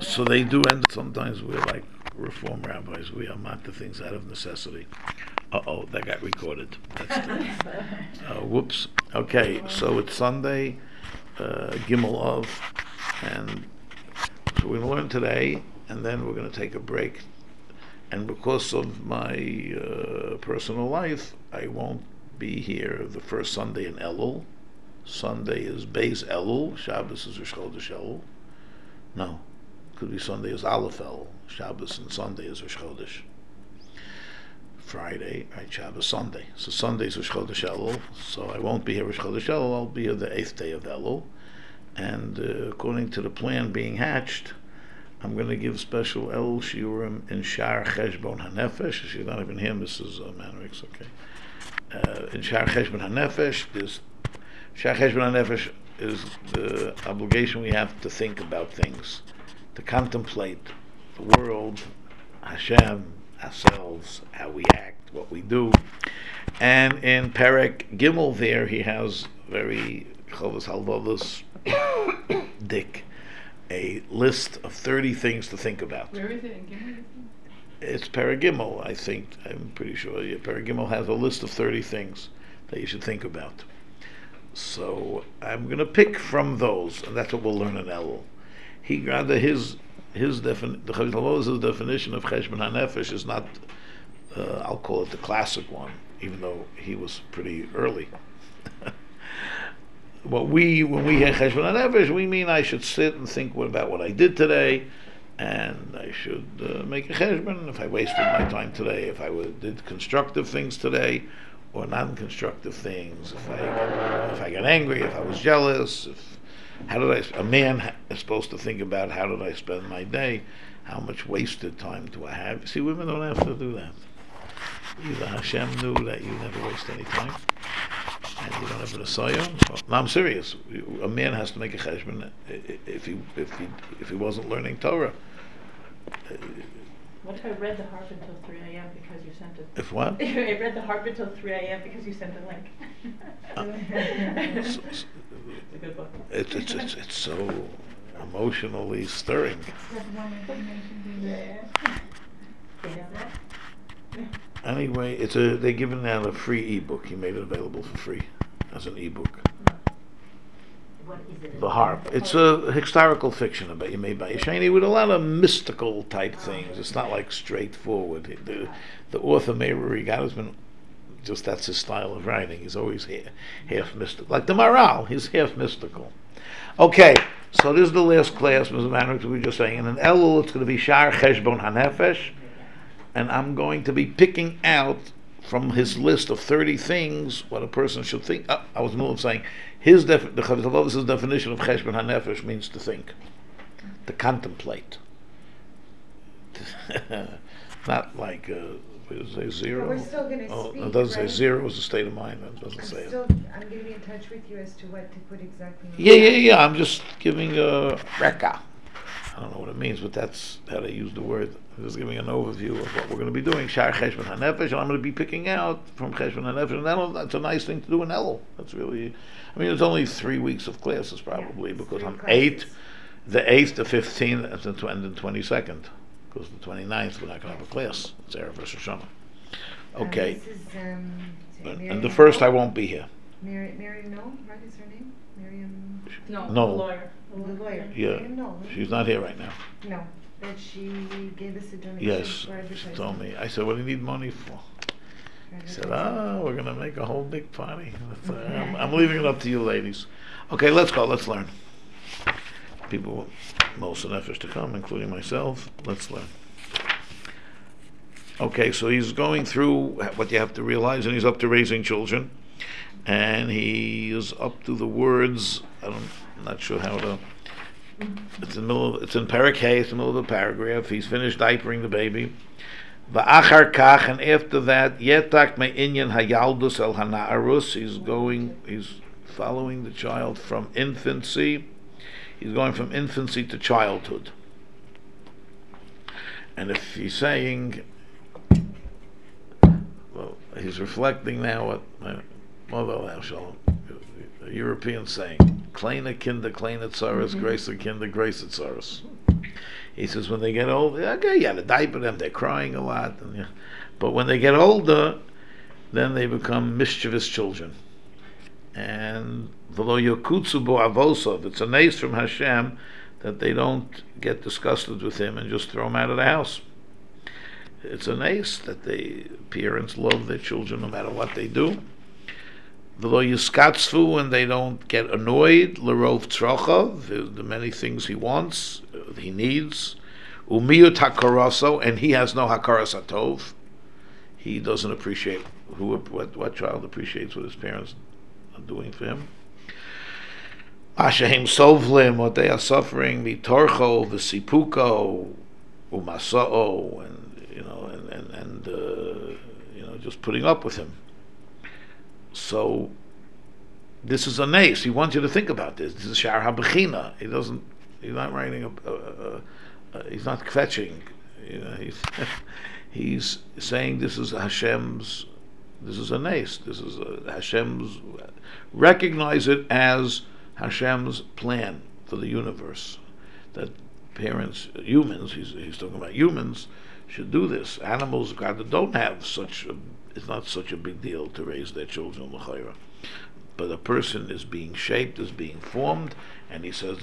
So they do end. Sometimes we're like reform rabbis. We are not the things out of necessity. Uh-oh, that got recorded. Whoops. Okay, so it's Sunday, Gimel of, and so we're going to learn today, and then we're going to take a break. And because of my personal life, I won't be here the first Sunday in Elul. Sunday is Beis Elul. Shabbos is Rosh Chodesh Elul. No, could be Sunday is Aleph Elul. Shabbos and Sunday is Rosh Chodesh. Friday, right? Shabbos, Sunday. So Sunday is Rosh Chodesh Elul. So I won't be here Rosh Chodesh Elul. I'll be here the 8th day of Elul. And according to the plan being hatched, I'm going to give special Elul Shiurim in Shar Cheshbon HaNefesh. She's not even here, Mrs. Manrix, okay. In Shar Cheshbon HaNefesh, Shar Cheshbon HaNefesh is the obligation we have to think about things, to contemplate the world, Hashem, ourselves, how we act, what we do. And in Perek Gimel there, he has very Chovos Halvavos Dick, a list of 30 things to think about. Where is it in Gimel? It's Perek Gimel, I think. I'm pretty sure. Yeah, Perek Gimel has a list of 30 things that you should think about. So I'm going to pick from those, and that's what we'll learn in Elul. He rather his definition of Cheshbon HaNefesh is not. I'll call it the classic one, even though he was pretty early. When we hear Cheshbon HaNefesh, we mean I should sit and think about what I did today, and I should make a cheshbon if I wasted my time today, if I did constructive things today, or non-constructive things, if I got angry, if I was jealous, a man is supposed to think about how did I spend my day, how much wasted time do I have. See, women don't have to do that. Either Hashem knew that you never waste any time, and you don't have an asayah. No, I'm serious. A man has to make a cheshbon if he wasn't learning Torah. What if I read the harp until 3 a.m. because you sent it? If what? I read the harp until 3 a.m. because you sent the link. It's a good book. It's so emotionally stirring. Anyway, they're giving out a free ebook. He made it available for free as an ebook. What is it? The Harp. It's a historical fiction made by Yesheni with a lot of mystical type things. It's not like straightforward. The author Meir has been that's his style of writing. He's always half mystical. Like the Maral, he's half mystical. Okay, so this is the last class, Mr. Manrix, we were just saying. And in Elul, it's going to be Shar Cheshbon HaNefesh, and I'm going to be picking out from his list of 30 things what a person should think. I was in the middle of saying the Chovos Halvavos' definition of Cheshbon HaNefesh means to think, to contemplate. Not like does it say zero? But we're still going to speak. It doesn't right? say zero is a state of mind. It doesn't say it. I'm going to be in touch with you as to what to put exactly. Yeah. I'm just giving a reka. I don't know what it means, but that's how they use the word. I'm just giving an overview of what we're going to be doing. Shar Cheshbon HaNefesh, and I'm going to be picking out from Cheshbon HaNefesh, and that's a nice thing to do in Elul. That's really, it's only 3 weeks of classes probably, because on the 8th, the 15th, and the 22nd, because the 29th we're not going to have a class. It's Erev Rosh Hashanah. Okay. This is, And the first I won't be here. Miriam Noel, right, is her name? Miriam... No, No. the lawyer. The lawyer. Yeah, Miriam Noel. she's not here right now. No, but she gave us a donation Yes, for advertising. she told me. I said, what do you need money for? He said, we're going to make a whole big party. I'm leaving it up to you ladies. Okay, let's go. Let's learn. People, most of the efforts to come, including myself. Let's learn. Okay, so he's going through what you have to realize, and he's up to raising children. And he is up to the words, I'm not sure how to... It's in Perek Hey, it's in the middle of the paragraph. He's finished diapering the baby. Va'achar kach, and after that, yetak me'inyan hayaldus el hana'arus. He's following the child from infancy. He's going from infancy to childhood. And if he's saying, well, he's reflecting now what my mother, a European saying, kleine kinder, kleine tzaras, grace kinder, grace tzaras. He says when they get old, okay, you got to diaper them. They're crying a lot, and, yeah. But when they get older, then they become mischievous children. And v'lo yokutsu bo avosov, it's a nace from Hashem that they don't get disgusted with him and just throw him out of the house. It's a nace that parents love their children no matter what they do. V'lo yiskatzfu, and they don't get annoyed. L'rov tzrochav, the many things he wants, he needs. Umiyut hakaraso, and he has no hakaras hatov. He doesn't appreciate what child appreciates what his parents are doing for him. Ashahem sovlim, what they are suffering, mitorcho v'sipuko umasao, and just putting up with him. So this is a nace. He wants you to think about this. This is Shar HaBechina. He's not writing he's not kvetching. He's saying this is Hashem's. This is a nace. This is Hashem's. Recognize it as Hashem's plan for the universe. That parents, humans, he's talking about humans, should do this. Animals, God, don't have it's not such a big deal to raise their children l'chayra. But a person is being shaped, is being formed, and he says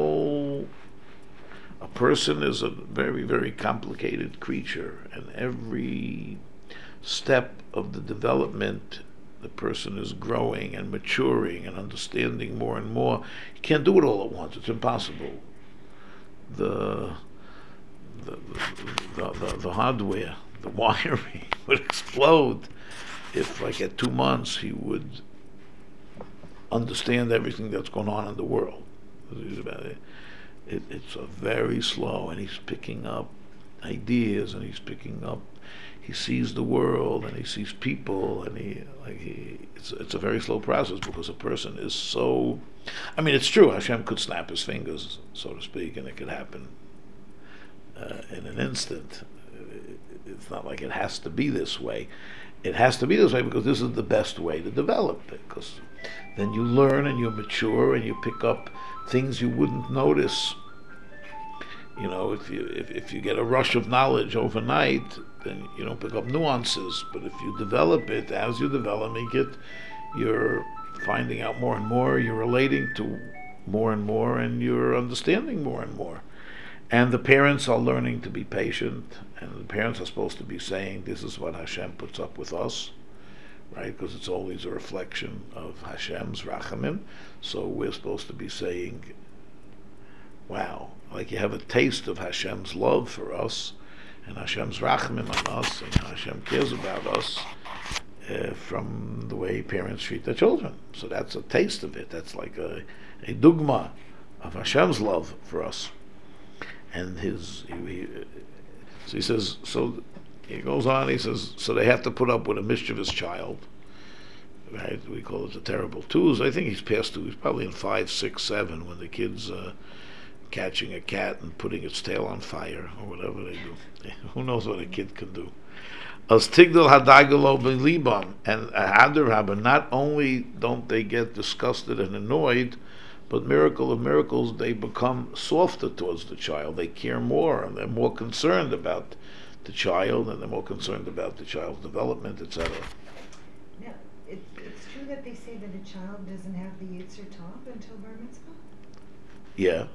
a person is a very, very complicated creature, and every step of the development, the person is growing and maturing and understanding more and more. You can't do it all at once. It's impossible. The hardware, the wiring would explode if, like, at 2 months he would understand everything that's going on in the world. It's a very slow, and he's picking up ideas, and he sees the world, and he sees people, and it's a very slow process, because a person is so. I mean, it's true. Hashem could snap his fingers, so to speak, and it could happen in an instant. It's not like it has to be this way. It has to be this way because this is the best way to develop it. Because then you learn and you mature and you pick up things you wouldn't notice. If you get a rush of knowledge overnight, then you don't pick up nuances. But if you develop it, as you develop it, you're finding out more and more. You're relating to more and more, and you're understanding more and more. And the parents are learning to be patient, and the parents are supposed to be saying, this is what Hashem puts up with us, right? Because it's always a reflection of Hashem's rachamim. So we're supposed to be saying, wow, like you have a taste of Hashem's love for us, and Hashem's rachamim on us, and Hashem cares about us from the way parents treat their children. So that's a taste of it. That's like a dugma of Hashem's love for us. And so he says, so he goes on, he says, so they have to put up with a mischievous child, right? We call it the terrible twos. I think he's past 2. He's probably in 5, 6, 7 when the kid's catching a cat and putting its tail on fire, or whatever they do. Who knows what a kid can do? As tigdal hadagalo b'libam, and hadarabba, not only don't they get disgusted and annoyed, but miracle of miracles, they become softer towards the child. They care more, and they're more concerned about the child, and they're more concerned about the child's development, etc. Yeah, it's true that they say that a child doesn't have the Yetzer Tov until Bar Mitzvah? Yeah.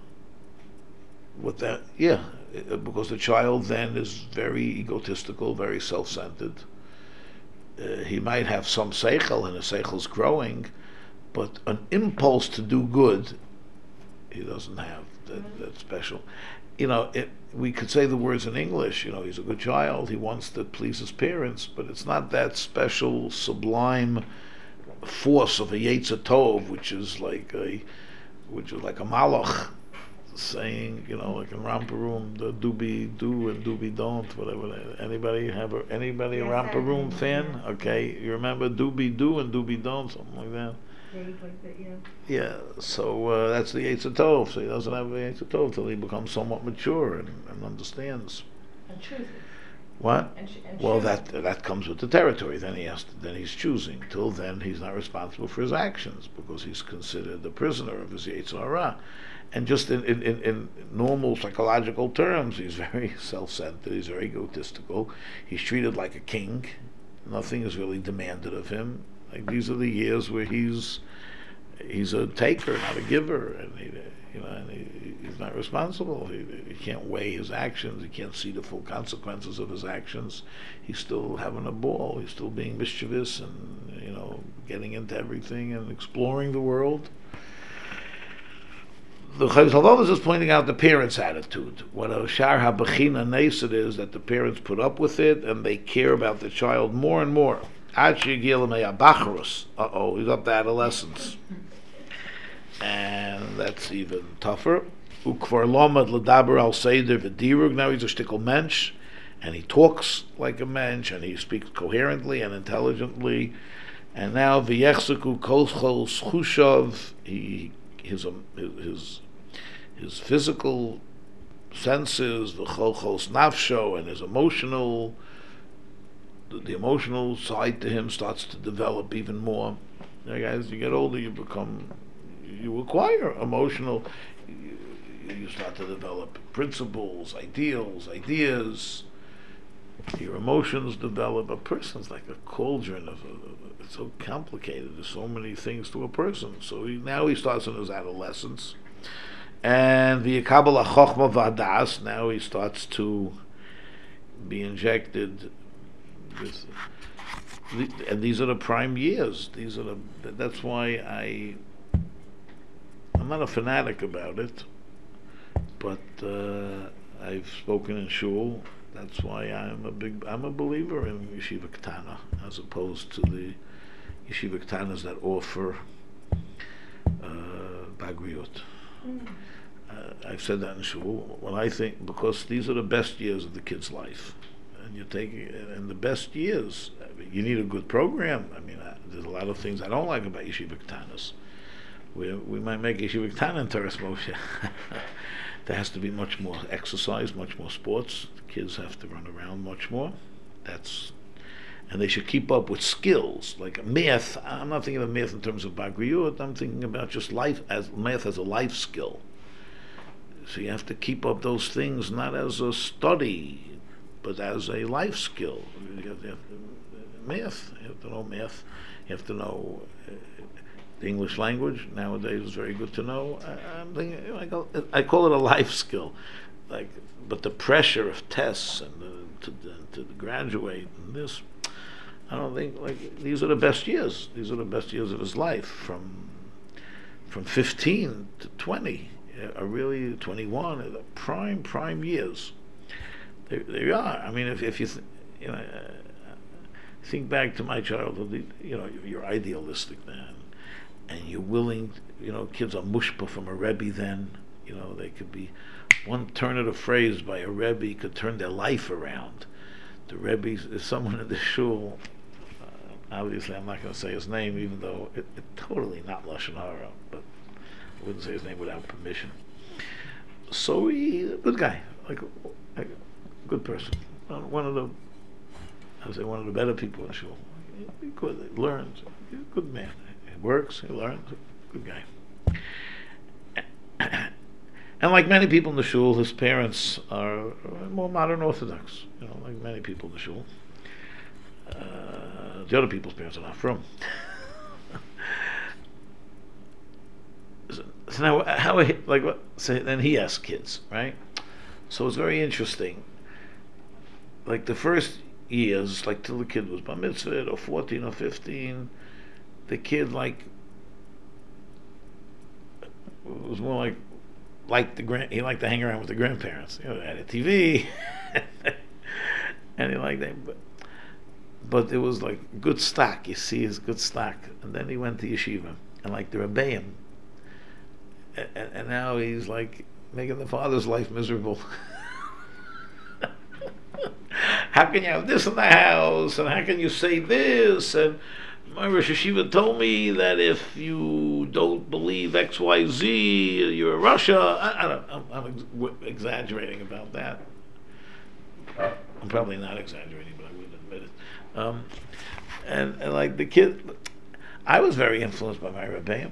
Because the child then is very egotistical, very self-centered. He might have some seichel, and his seichel's growing, but an impulse to do good, he doesn't have that special. We could say the words in English. He's a good child. He wants to please his parents, but it's not that special, sublime force of a Yetzer Tov, which is like a malach saying, like in Ramparoom, the doobie do and doobie don't, whatever. Anybody a Ramparoom fan? Yeah. Okay, you remember doobie do and doobie don't, something like that. Like that, yeah. Yeah, so that's the Yetzer Tov. So he doesn't have the Yetzer Tov till he becomes somewhat mature and understands. And chooses. What? And Well, chooses. that comes with the territory. Then he's choosing. Till then, he's not responsible for his actions because he's considered the prisoner of his Yetzer Hara. and just in normal psychological terms, he's very self-centered. He's very egotistical. He's treated like a king. Nothing is really demanded of him. Like these are the years where he's a taker, not a giver, and he's not responsible. He can't weigh his actions. He can't see the full consequences of his actions. He's still having a ball. He's still being mischievous and getting into everything and exploring the world. The Chavis Halvav is pointing out the parents' attitude. What a shar habachina nesid is that the parents put up with it and they care about the child more and more. He's up to adolescence. And that's even tougher. Ukvar lomad l'daber al seder v'dirug. Now he's a shtickle mensch, and he talks like a mensch, and he speaks coherently and intelligently. And now v'yechzuku kolchol schushav. His physical senses, the cholchos nafsho, and his emotional, the emotional side to him starts to develop even more. As you get older, you acquire emotional. You start to develop principles, ideals, ideas. Your emotions develop. A person's like a cauldron it's so complicated. There's so many things to a person. So now he starts in his adolescence, and the Kabbalah Chochma Vadas. Now he starts to be injected with, and these are the prime years. That's why I'm not a fanatic about it, but I've spoken in shul. That's why I'm a believer in Yeshiva Ketana, as opposed to the Yeshiva Ketanas that offer Bagriut. I've said that in shul. Well, I think because these are the best years of the kid's life, and and the best years, you need a good program. There's a lot of things I don't like about Yeshiva Ketanas. We might make Yeshiva Ketana into Teres Moshe. There has to be much more exercise, much more sports. The kids have to run around much more. And they should keep up with skills like math. I'm not thinking of math in terms of Bagriyut. I'm thinking about just math as a life skill. So you have to keep up those things not as a study, but as a life skill. Math. You have to know math. You have to know. The English language nowadays is very good to know. I'm thinking, I call it a life skill, but the pressure of tests and to graduate and this, I don't think these are the best years. These are the best years of his life, from 15 to 20, are really 21, are the prime years. They are. If you think back to my childhood, you're idealistic then. And you're willing, kids are mushpa from a Rebbe then. They could be, one turn of the phrase by a Rebbe could turn their life around. The Rebbe, there's someone in the shul, obviously I'm not going to say his name, even though it's totally not Lashon Hara, but I wouldn't say his name without permission. So a good guy, like a good person. One of the better people in shul. Good, he learns, good man. Works, he learns, good guy. And like many people in the shul, his parents are more modern Orthodox, like many people in the shul. The other people's parents are not from. So now, then he has kids, right? So it's very interesting. Like the first years, like till the kid was bar mitzvah, or 14 or 15, the kid was more he liked to hang around with the grandparents. They had a TV, and he liked that. But it was like good stock. You see his good stock, and then he went to yeshiva and like the rebbeim, and now he's like making the father's life miserable. How can you have this in the house, and how can you say this, and my Rosh Hashiva told me that if you don't believe X, Y, Z, you're a Russia. I'm exaggerating about that. I'm probably not exaggerating, but I wouldn't admit it. And like the kid, I was very influenced by my rebbeim.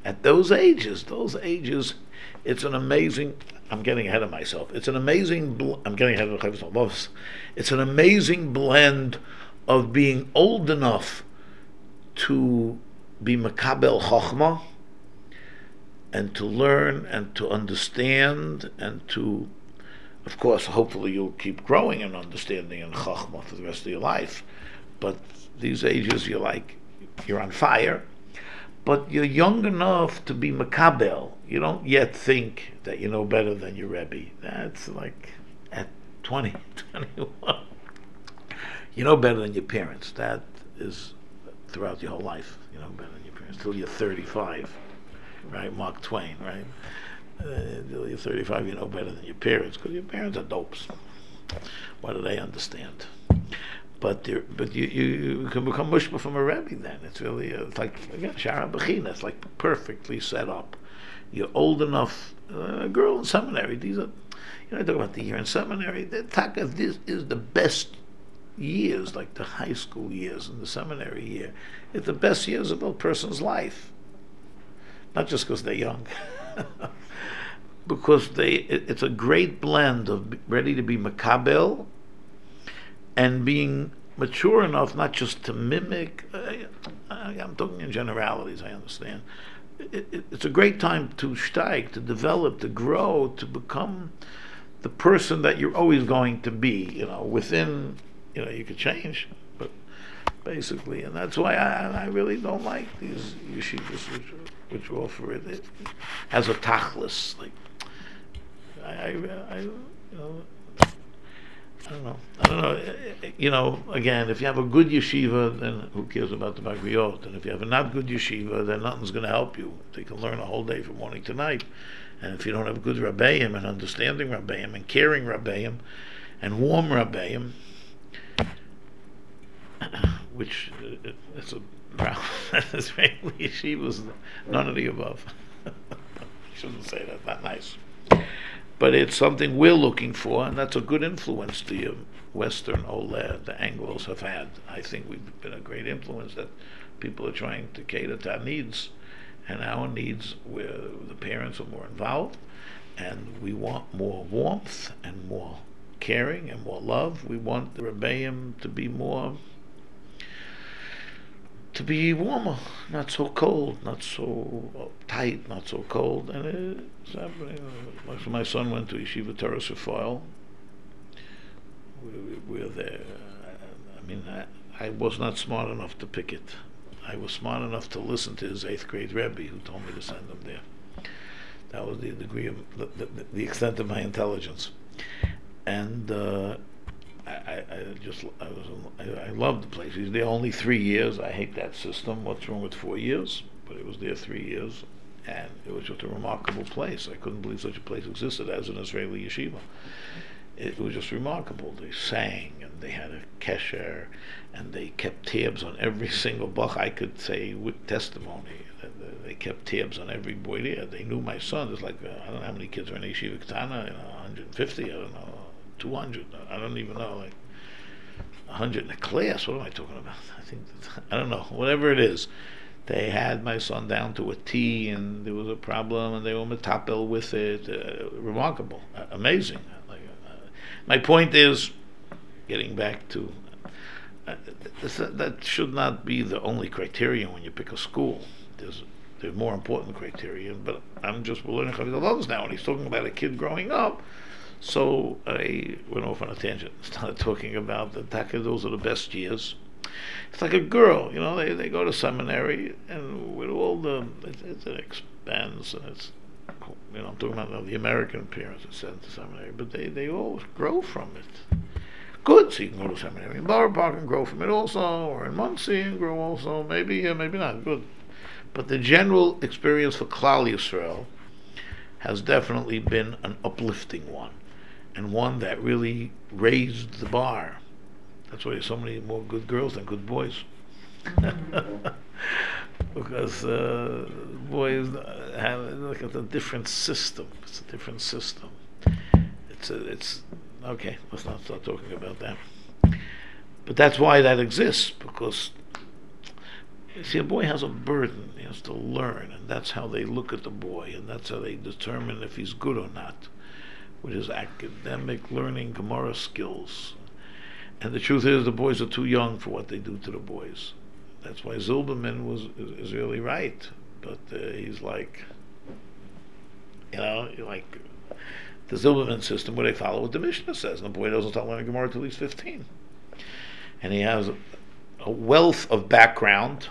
at those ages, it's an amazing. I'm getting ahead of myself. It's an amazing. I'm getting ahead of myself. It's an amazing blend of being old enough to be makabel chokhmah and to learn and to understand and to, of course, hopefully you'll keep growing in understanding and chokhmah for the rest of your life. But these ages, you're on fire. But you're young enough to be makabel. You don't yet think that you know better than your Rebbe. That's like at 20, 21. You know better than your parents. That is throughout your whole life. You know better than your parents till you're 35, right? Mark Twain, right? Till you're 35, you know better than your parents because your parents are dopes. What do they understand? But you can become mushma from a Rebbe then. It's really, it's like, again, Shara Bechina. It's like perfectly set up. You're old enough, a girl in seminary, these are, I talk about the year in seminary, this is the best years, like the high school years and the seminary year. It's the best years of a person's life. Not just because they're young. Because it's a great blend of ready to be makabel and being mature enough not just to mimic. I'm talking in generalities, I understand. It's a great time to steig, to develop, to grow, to become the person that you're always going to be. Within, you could change, but basically, and that's why I really don't like these yeshivas which offer it. It has a tachlis, like I don't know. Again, if you have a good yeshiva, then who cares about the bagriyot? And if you have a not good yeshiva, then nothing's going to help you. They can learn a whole day from morning to night. And if you don't have good rabbeim and understanding rabbeim and caring rabbeim and warm rabbeim, which it's a problem. Israeli yeshivas, none of the above. Shouldn't say that. Not nice. But it's something we're looking for, and that's a good influence the Western Oled, the Anglos have had. I think we've been a great influence that people are trying to cater to our needs, and our needs where the parents are more involved, and we want more warmth and more caring and more love. We want the Rebbeim to be warmer, not so cold, not so tight, not so cold. And it's happening. Like my son went to Yeshiva Torah Sefoil. We're there. I was not smart enough to pick it. I was smart enough to listen to his 8th grade Rebbe who told me to send him there. That was the degree of the extent of my intelligence. And I loved the place. He was there only 3 years. I hate that system. What's wrong with 4 years? But it was there 3 years, and it was just a remarkable place. I couldn't believe such a place existed as an Israeli yeshiva. It was just remarkable. They sang, and they had a kesher, and they kept tabs on every single bach. I could say with testimony. They kept tabs on every boy there. They knew my son. There's like, I don't know how many kids are in Yeshiva Ketana, 150, I don't know. 200, I don't even know, like 100 in a class. What am I talking about? I don't know, whatever it is. They had my son down to a T, and there was a problem, and they were metapel with it. Remarkable, amazing. My point is, getting back to that should not be the only criterion when you pick a school. There's more important criterion, but I'm just learning Chavidalovs now, and he's talking about a kid growing up. So I went off on a tangent, started talking about the taka. Those are the best years. It's like a girl, they go to seminary, and with all it's an expense, and it's, I'm talking about the American parents that sent to seminary, but they all grow from it. Good, so you can go to seminary in Borough Park and grow from it also, or in Muncie and grow also, maybe not, good. But the general experience for Klal Yisrael has definitely been an uplifting one. And one that really raised the bar. That's why there's so many more good girls than good boys. Because boys have a different system. It's a different system. It's okay. Let's not start talking about that. But that's why that exists, because See, a boy has a burden. He has to learn, and that's how they look at the boy, and that's how they determine if he's good or not, with his academic learning, Gemara skills. And the truth is, the boys are too young for what they do to the boys. That's why Zilberman is really right. But he's like, like the Zilberman system where they follow what the Mishnah says, and the boy doesn't start learning Gemara until he's 15. And he has a wealth of background.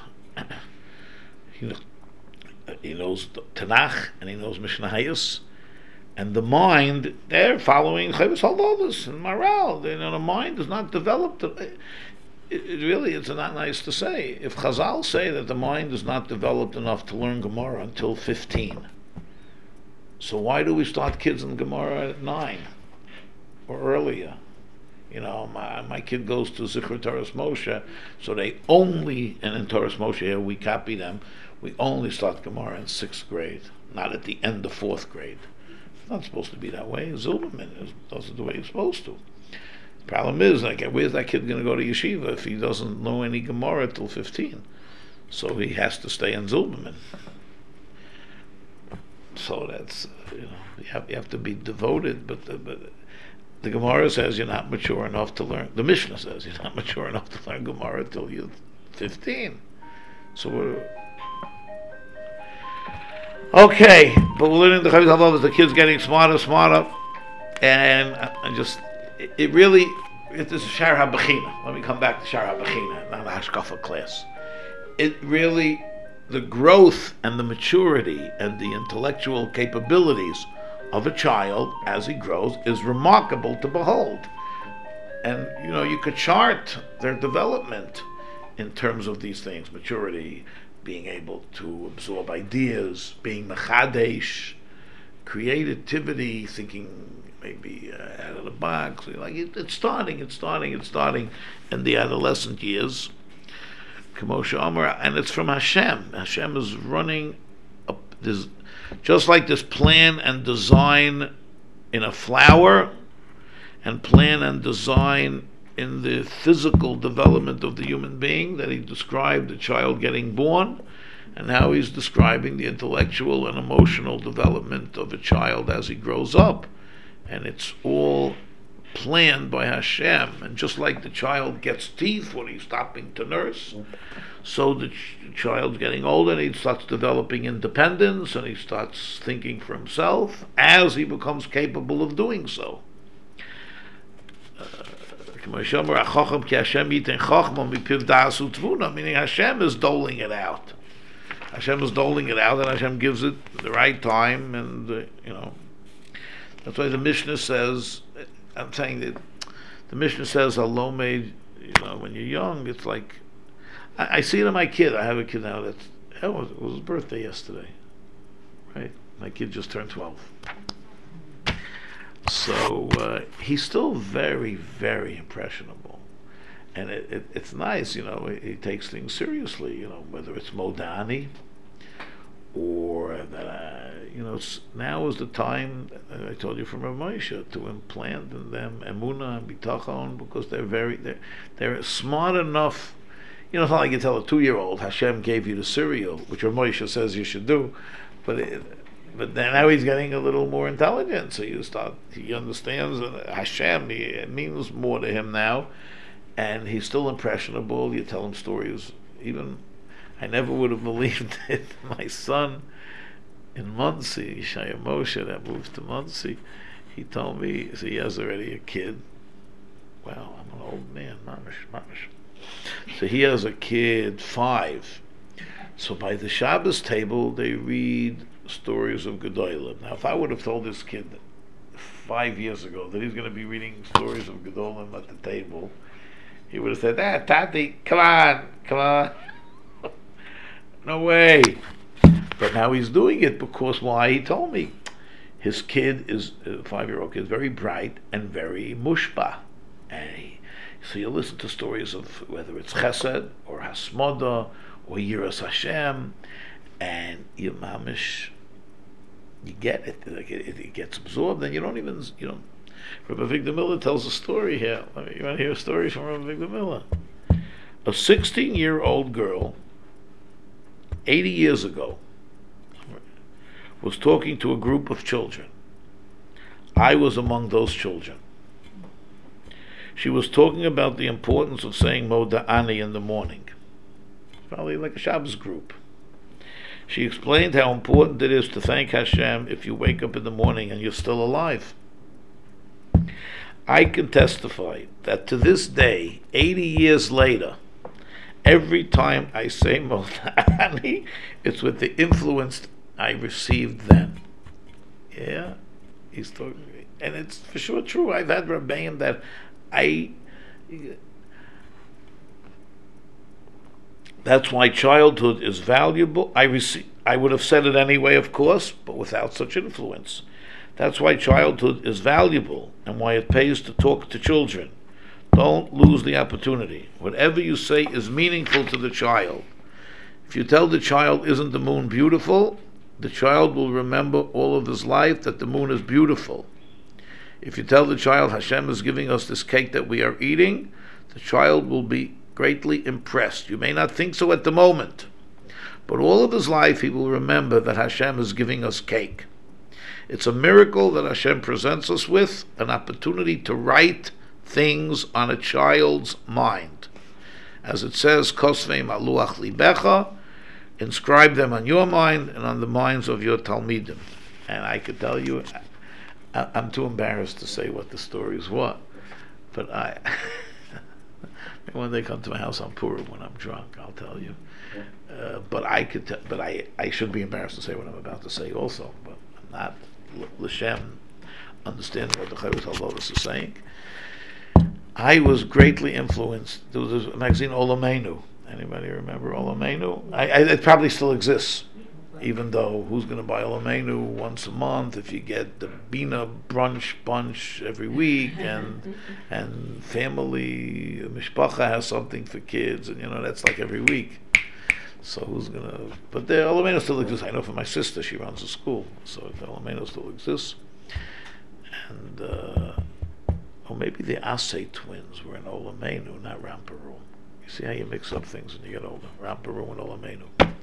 He knows Tanakh and he knows Mishnah Hayos, and the mind, they're following Chavis Halodus and Maral. The mind is not developed. It's not nice to say. If Chazal say that the mind is not developed enough to learn Gemara until 15, so why do we start kids in Gemara at 9 or earlier? My kid goes to Zikr Taras Moshe, so they only, and in Taras Moshe here we copy them, we only start Gemara in 6th grade, not at the end of 4th grade. It's not supposed to be that way. Zilberman does it the way he's supposed to. The problem is, where's that kid going to go to yeshiva if he doesn't know any Gemara till 15? So he has to stay in Zilberman. So that's, you have to be devoted, but the Gemara says you're not mature enough to learn. The Mishnah says you're not mature enough to learn Gemara till you're 15. So okay, but we're learning the Chavis Halal as the kid's getting smarter, and it is Shar HaBechina. Let me come back to Shar HaBechina, not the Hashkafa class. The growth and the maturity and the intellectual capabilities of a child as he grows is remarkable to behold. And you could chart their development in terms of these things: maturity, being able to absorb ideas, being mechadesh, creativity, thinking maybe out of the box. It's starting in the adolescent years, Kamosha Amar, and it's from Hashem. Hashem is running up this, just like this plan and design in a flower, and plan and design in the physical development of the human being that he described the child getting born, and now he's describing the intellectual and emotional development of a child as he grows up. And it's all planned by Hashem. And just like the child gets teeth when he's stopping to nurse, so the child's getting older and he starts developing independence and he starts thinking for himself as he becomes capable of doing so. Meaning Hashem is doling it out. And Hashem gives it the right time, and that's why the Mishnah says. I'm saying that the Mishnah says, "Alomed." When you're young, it's like I see it in my kid. I have a kid now it was his birthday yesterday, right? My kid just turned 12. So he's still very, very impressionable, and it's nice, he takes things seriously, whether it's Modani or that, now is the time, I told you from Rav Moshe, to implant in them Emunah and Bitachon, because they're smart enough. It's not like you tell a 2-year-old, Hashem gave you the cereal, which Rav Moshe says you should do, but then now he's getting a little more intelligent, so he understands that Hashem, it means more to him now, and he's still impressionable. You tell him stories. Even I never would have believed it. My son in Monsey, Shaya Moshe, that moved to Monsey, he told me, so he has already a kid. Wow, I'm an old man, mamish. So he has a kid, 5. So by the Shabbos table, they read stories of Gedolim. Now, if I would have told this kid 5 years ago that he's going to be reading stories of Gedolim at the table, he would have said, Tati, come on. No way. But now he's doing it because why? He told me. His kid is, a 5-year-old kid, very bright and very mushba. So you listen to stories of whether it's Chesed or Hasmoda or Yiras Hashem, and you get it. It gets absorbed, and you don't. Rabbi Victor Miller tells a story here. You want to hear a story from Rabbi Victor Miller? A 16-year-old girl 80 years ago, was talking to a group of children. I was among those children. She was talking about the importance of saying Moda'ani in the morning. Probably like a Shabbos group. She explained how important it is to thank Hashem if you wake up in the morning and you're still alive. I can testify that to this day, 80 years later, every time I say Moda'ani, it's with the influence I received then. Yeah? He's talking, and it's for sure true. I've had Rabbeim that that's why childhood is valuable. I would have said it anyway, of course, but without such influence. That's why childhood is valuable and why it pays to talk to children. Don't lose the opportunity. Whatever you say is meaningful to the child. If you tell the child, isn't the moon beautiful? The child will remember all of his life that the moon is beautiful. If you tell the child, Hashem is giving us this cake that we are eating, the child will be greatly impressed. You may not think so at the moment, but all of his life he will remember that Hashem is giving us cake. It's a miracle that Hashem presents us with, an opportunity to write things on a child's mind. As it says, Kosvei Maluach Libecha, inscribe them on your mind and on the minds of your Talmidim. And I could tell you, I'm too embarrassed to say what the story is what, but when they come to my house on Purim when I'm drunk, I'll tell you. But I should be embarrassed to say what I'm about to say also, but I'm not l'shem understanding what the Chovos HaLevavos is saying. I was greatly influenced. There was a magazine Olamenu. Anybody remember Olamenu? It probably still exists. Even though who's going to buy Olamenu once a month if you get the Bina brunch bunch every week and family mishpacha has something for kids and that's like every week. So who's going to? But the Olamenu still exists. I know for my sister, she runs a school, so the Olamenu still exists. And or maybe the Asay twins were in Olamenu, not Ramperu. You see how you mix up things when you get older. Ramperu and Olamenu.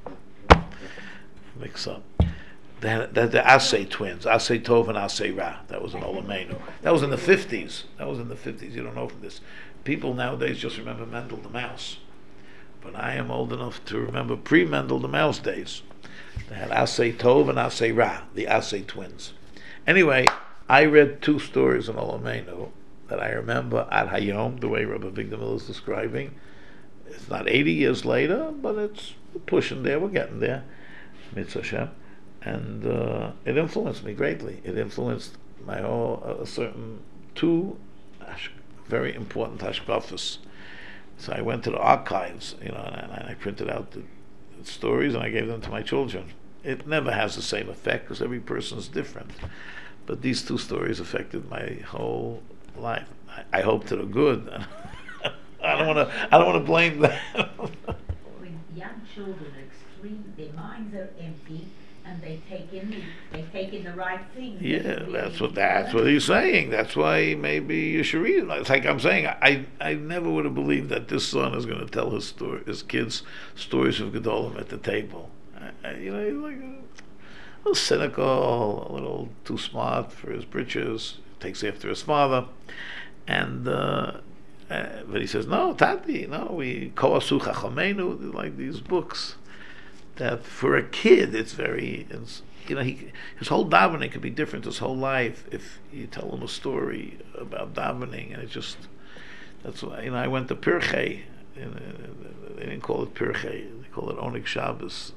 Mix up. The Asay twins, Asay Tov and Asay Ra. That was in Olamenu. That was in the 50s. You don't know from this. People nowadays just remember Mendel the Mouse. But I am old enough to remember pre-Mendel the Mouse days. They had Asay Tov and Asay Ra, the Asay twins. Anyway, I read two stories in Olamenu that I remember Ad Hayom, the way Rabbi Vigdamil is describing. It's not 80 years later, but it's pushing there. We're getting there. Mitzvah Hashem. And it influenced me greatly. It influenced my whole, certain two very important hashkafas. So I went to the archives, and I printed out the stories and I gave them to my children. It never has the same effect because every person is different. But these two stories affected my whole life. I hope to the good. I don't want to blame them. When young children are extreme, their minds are empty, and they take in the right things. Yeah, that's what he's saying. That's why maybe you should read it. It's like I'm saying, I never would have believed that this son is going to tell his kids stories of Gedolim at the table. He's like a little cynical, a little too smart for his britches. Takes after his father, and but he says, "No, Tati, no, we koasu chachamenu," like these books. That for a kid, his whole davening could be different his whole life if you tell him a story about davening, and that's why I went to Pirchei. They didn't call it Pirchei; they call it Onik Shabbos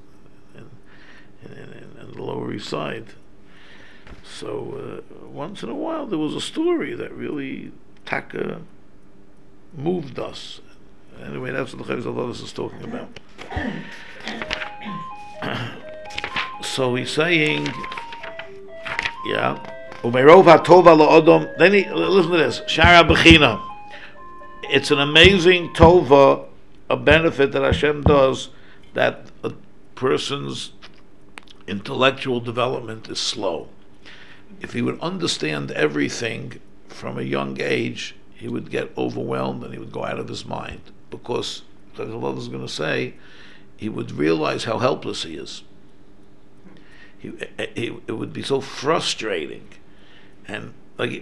in the Lower East Side. So once in a while there was a story that really taka moved us. Anyway, that's what the Chovos HaLevavos is talking about. So he's saying, Umerov HaTova LaOdom. Then listen to this. Shara Bechina. It's an amazing tova, a benefit that Hashem does, that a person's intellectual development is slow. If he would understand everything from a young age, he would get overwhelmed and he would go out of his mind. Because, as Allah is going to say, he would realize how helpless he is. It would be so frustrating, and like,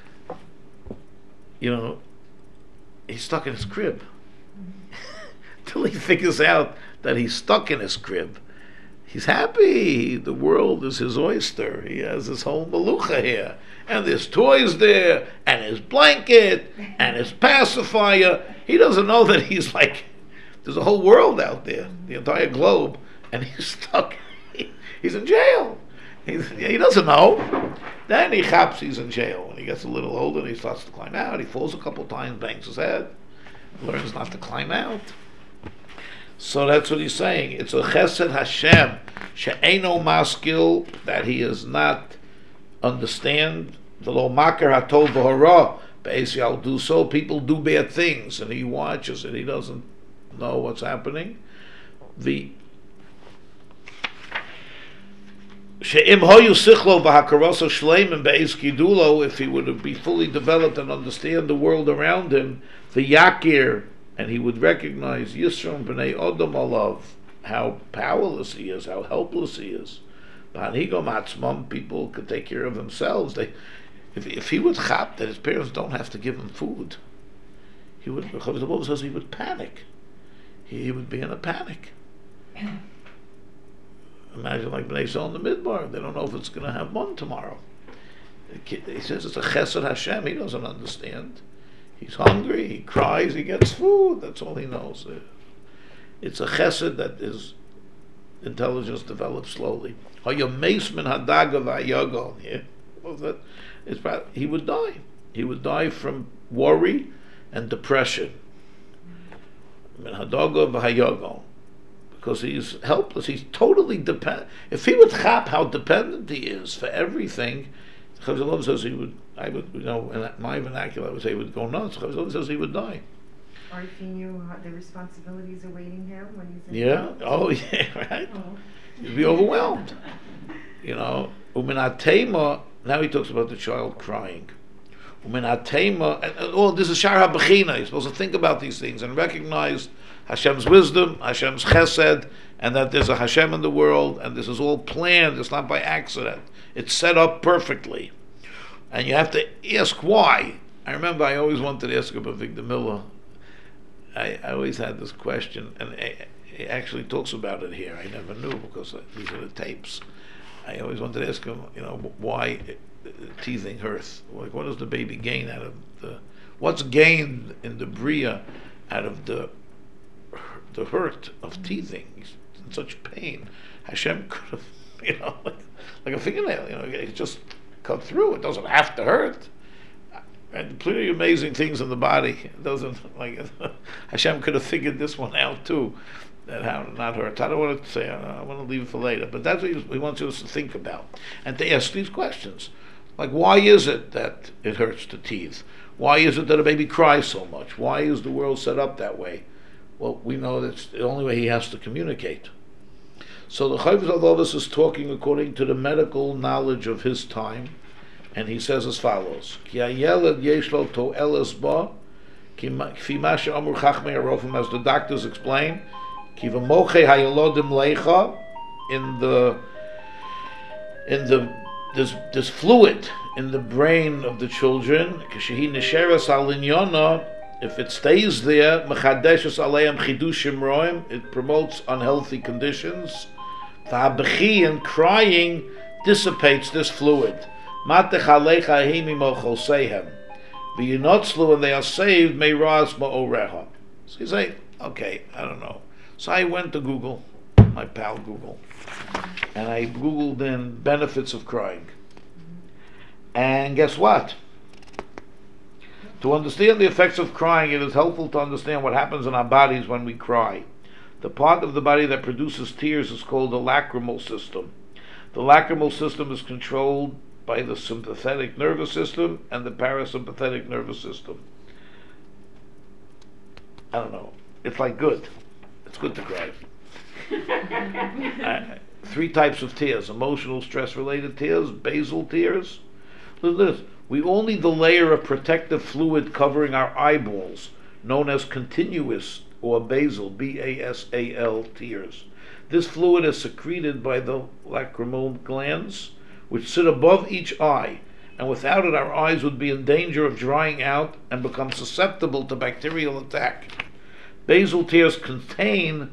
he's stuck in his crib. Till he figures out that he's stuck in his crib. He's happy. The world is his oyster. He has his whole malucha here. And there's toys there, and his blanket, and his pacifier. He doesn't know that he's like, there's a whole world out there, the entire globe, and he's stuck. He's in jail. He doesn't know. Then he chaps he's in jail. When he gets a little older, and he starts to climb out. He falls a couple times, bangs his head, learns not to climb out. So that's what he's saying. It's a chesed Hashem, she'eino maskil, that he is not understand. The lo makar hatov v'hara, be'esi al do so. People do bad things, and he watches it. He doesn't know what's happening. The she'im hoyu sichlo v'hakaroso shleimim be'es kidulo, if he would be fully developed and understand the world around him, the yakir, and he would recognize Yisron b'nei Odom alav, how powerless he is, how helpless he is. B'hanigom atzmam, people could take care of themselves. If he would chap that his parents don't have to give him food, he would. Chavis Lubov says he would panic. He would be in a panic. Imagine like Bnei Yisrael in the Midbar. They don't know if it's going to have one tomorrow. He says it's a chesed Hashem. He doesn't understand. He's hungry, he cries, he gets food. That's all he knows. It's a chesed that his intelligence develops slowly. He would die. He would die from worry and depression. Because he's helpless. He's totally dependent. If he would chap how dependent he is for everything, Chavis says he would. I would, in my vernacular, I would say he would go nuts. Chavis says he would die. Or if he knew the responsibilities awaiting him when he's in jail. Oh, yeah, right. He'd be overwhelmed. Uminatema. Now he talks about the child crying. Uminatema. This is Shar HaBechina. You're supposed to think about these things and recognize Hashem's wisdom, Hashem's chesed, and that there's a Hashem in the world, and this is all planned. It's not by accident. It's set up perfectly. And you have to ask why. I remember I always wanted to ask about Victor Miller. I always had this question, and he actually talks about it here. I never knew because these are the tapes. I always wanted to ask him, why teething hurts. Like, what does the baby gain out of what's gained in the bria out of the hurt of teething? He's in such pain. Hashem could have, like a fingernail, it just cut through. It doesn't have to hurt. And plenty of amazing things in the body. It doesn't, Hashem could have figured this one out too, that how to not hurt. I don't want to say, I want to leave it for later, but that's what he wants us to think about and to ask these questions. Like, why is it that it hurts to teeth? Why is it that a baby cries so much? Why is the world set up that way? Well, we know that's the only way he has to communicate. So the Chavis Alovas is talking according to the medical knowledge of his time, and he says as follows: Ki hayeled yesh lo to'eles ba, kfi ma she'amru chachmei harofim, as the doctors explain, ki v'mochei hayelodim leicha, in this fluid in the brain of the children, kishehi nesheres al inyona, if it stays there, mechadeshes aleim chidushim roim, it promotes unhealthy conditions. V'habechi, and crying dissipates this fluid. Matech alecha himi mochosehem, v'yinotzlu, and they are saved, meiras ma'oreha. So you say, okay, I don't know. So I went to Google, my pal Google, and I Googled in benefits of crying. And guess what? To understand the effects of crying, it is helpful to understand what happens in our bodies when we cry. The part of the body that produces tears is called the lacrimal system. The lacrimal system is controlled by the sympathetic nervous system and the parasympathetic nervous system. I don't know. It's like good. It's good to cry. 3 types of tears: emotional, stress-related tears, basal tears. Look at this. We all need the layer of protective fluid covering our eyeballs, known as continuous or basal, B-A-S-A-L, tears. This fluid is secreted by the lacrimal glands, which sit above each eye, and without it our eyes would be in danger of drying out and become susceptible to bacterial attack. Basal tears contain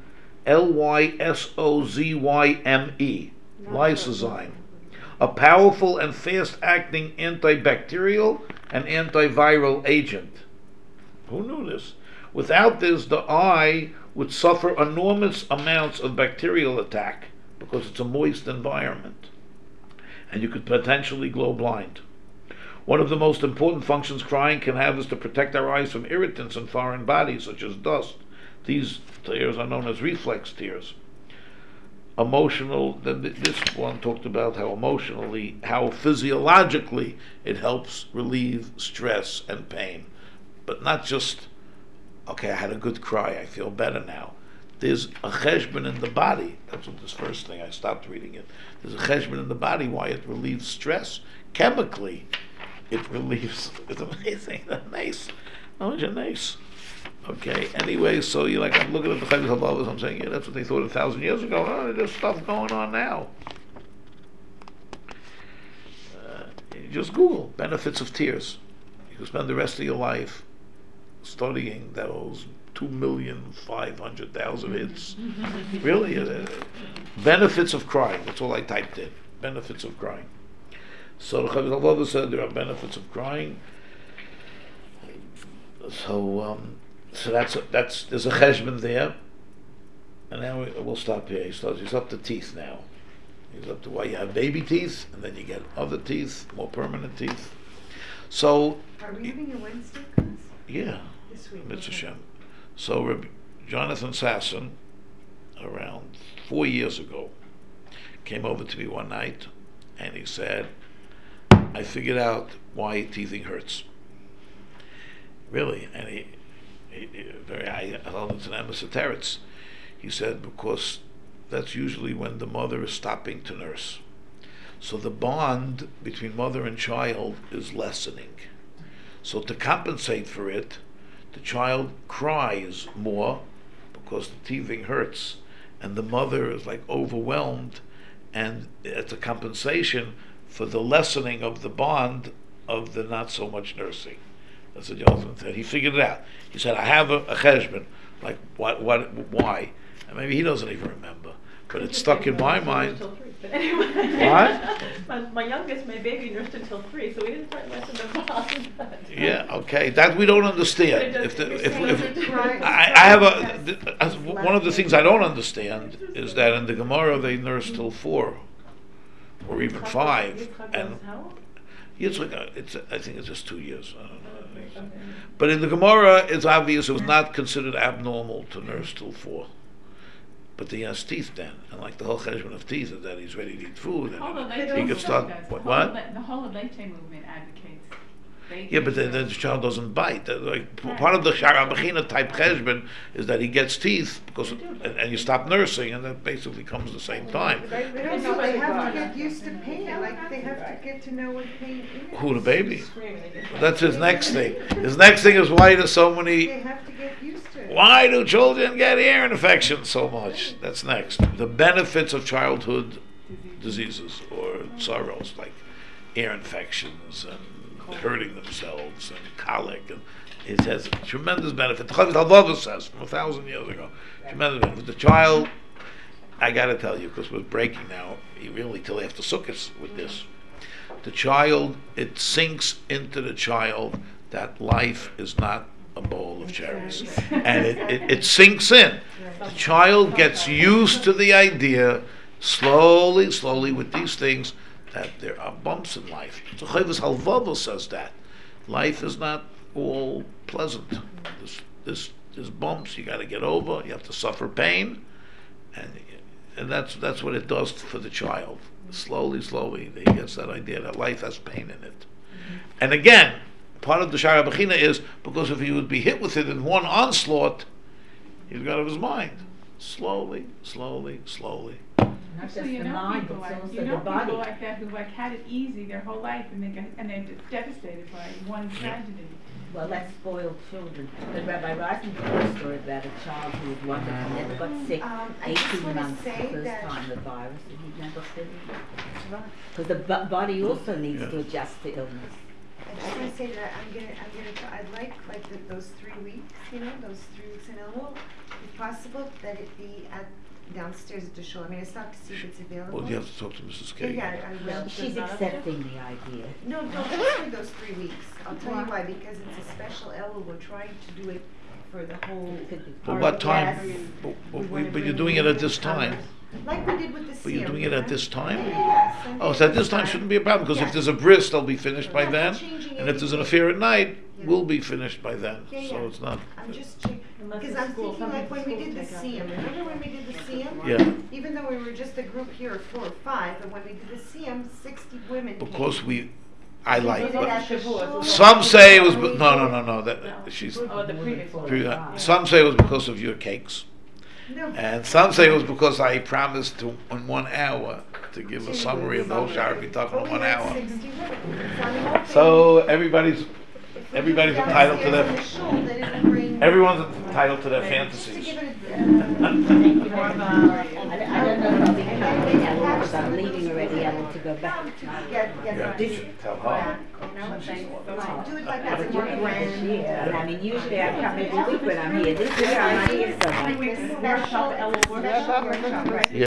lysozyme, lysozyme, a powerful and fast-acting antibacterial and antiviral agent. Who knew this? Without this, the eye would suffer enormous amounts of bacterial attack because it's a moist environment, and you could potentially go blind. One of the most important functions crying can have is to protect our eyes from irritants in foreign bodies, such as dust. These tears are known as reflex tears. This one talked about how physiologically it helps relieve stress and pain. But not just, okay, I had a good cry, I feel better now. There's a cheshbon in the body. That's what this first thing, I stopped reading it. There's a cheshbon in the body, why it relieves stress. Chemically, it relieves, it's amazing, nice. Oh, it's nice. Okay, anyway, so you're like, I'm looking at the Chayvus Halvavos, I'm saying, yeah, that's what they thought 1,000 years ago. Oh, there's stuff going on now. You just Google benefits of tears. You can spend the rest of your life studying those 2,500,000 hits. Really, benefits of crying. That's all I typed in. Benefits of crying. So the Chayvus Halvavos said there are benefits of crying. So that's there's a cheshbon there, and now we'll stop here. He's up to teeth now. He's up to why you have baby teeth, and then you get other teeth, more permanent teeth. So Are we having a Wednesday class? yeah, This week. Mitzvah okay. Shem. So Rabbi Jonathan Sasson, around 4 years ago, came over to me one night, and he said, "I figured out why teething hurts." Really, and I held it to an emissateritz. He said, because that's usually when the mother is stopping to nurse. So the bond between mother and child is lessening. So to compensate for it, the child cries more because the teething hurts, and the mother is like overwhelmed, and it's a compensation for the lessening of the bond of the not so much nursing. That's what Jonathan said. He figured it out. He said, I have a cheshbon. Like, why? And maybe he doesn't even remember. But it stuck in my mind. Till 3. But anyway. What? My youngest, my baby, nursed until 3, so we didn't quite lessen the bond. Yeah, okay. That we don't understand. But it does- I have one of the things I don't understand is that in the Gemara they nurse till 4 or even 5. And How? Yitzchak, I think it's just 2 years. I don't know. Okay. But in the Gemara, it's obvious it was not considered abnormal to nurse till 4. But he has teeth then, and like the whole cheshbon of teeth is that he's ready to eat food, and he could start. What? The whole Leite movement advocates. Yeah, but the child doesn't bite. Part of the Shara Bechina type cheshbon is that he gets teeth because, and you stop nursing, and that basically comes at the same time. But also they have to get used to pain, like they have to get to know what pain is. Who, the baby? Screaming against That's his next thing. His next thing is why do so many. They have to get used to it. Why do children get ear infections so much? That's next. The benefits of childhood diseases or sorrows like ear infections and hurting themselves and colic, and it has tremendous benefit. The Chavit Halvavos says from 1,000 years ago, tremendous benefit. The child, I got to tell you, because we're breaking now, really till after Sukkot with this. The child, it sinks into the child that life is not a bowl of cherries, and it sinks in. The child gets used to the idea, slowly with these things, that there are bumps in life. So Chavus Halvavos says that life is not all pleasant. There's bumps you got to get over. You have to suffer pain, and that's what it does for the child. Slowly, he gets that idea that life has pain in it. And again, part of the Shara Bechina is because if he would be hit with it in one onslaught, he'd go out of his mind. Slowly. Not So just the mind, but also the people body. like that who like had it easy their whole life and they're devastated by one tragedy. well, that's spoiled children. But Rabbi Reisman told a story about a child who was wonderful, never got sick, I just 18 wanna months the say first that- time the virus, and he never said it. Because the body also needs to adjust to illness. I just wanna say that I'd like those 3 weeks, those 3 weeks in Elmo, if possible, that it be downstairs at the show. I mean, I still have to see if it's available. Well, you have to talk to Mrs. Kagan. Yeah, I will. She's accepting the idea. No, just for those 3 weeks. I'll tell you why, because it's a special Elul. We're trying to do it for the whole. But what time? Yes. But you're doing it at this time. Like we did with the But you're doing it at this time? Yes. Oh, so at this time shouldn't be a problem, because if there's a bris, they'll be finished by We're then. not changing And if there's an anything. affair at night, Yeah. we'll be finished by then. Yeah, So yeah. it's not. I'm just checking, Unless because it's I'm school, thinking some like when we schools did the take out SIEM, the- remember when we did the SIEM? Yeah. Even though we were just a group here of 4 or 5, but when we did the SIEM, 60 women came. Because I We like, did it but at the show. some say it was, no, that, she's, Oh, the previous one. some say it was because of your cakes. No. And some say it was because I promised to, in 1 hour, to give a summary of the whole Shara B'Tachon But in 1 hour. 60 women. So I'm hoping So everybody's if we do everybody's it entitled to downstairs their- in the show, then it'll bring- everyone's entitled to their Just to fantasies. give it a, I don't know if I'll be coming, Ellen, because I'm leaving already, Ellen, to go back. Yeah, you should tell her. No, thanks so do much. it like But that. you're grand. But I mean, usually I come every week when I'm here. This year I'm not here so much. Workshop, Ellen, workshop. Yeah.